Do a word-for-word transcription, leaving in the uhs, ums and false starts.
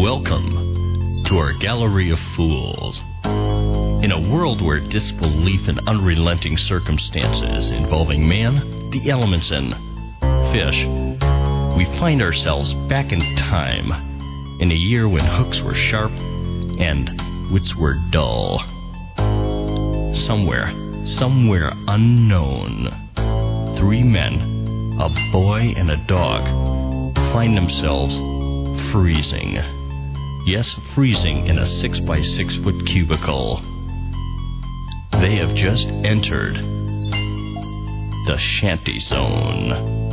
Welcome to our Gallery of Fools. In a world where disbelief in unrelenting circumstances involving man, the elements, and fish, we find ourselves back in time, in a year when hooks were sharp and wits were dull. Somewhere, somewhere unknown, three men, a boy and a dog, find themselves freezing. Yes, freezing in a six by six foot cubicle. They have just entered the Shanty Zone.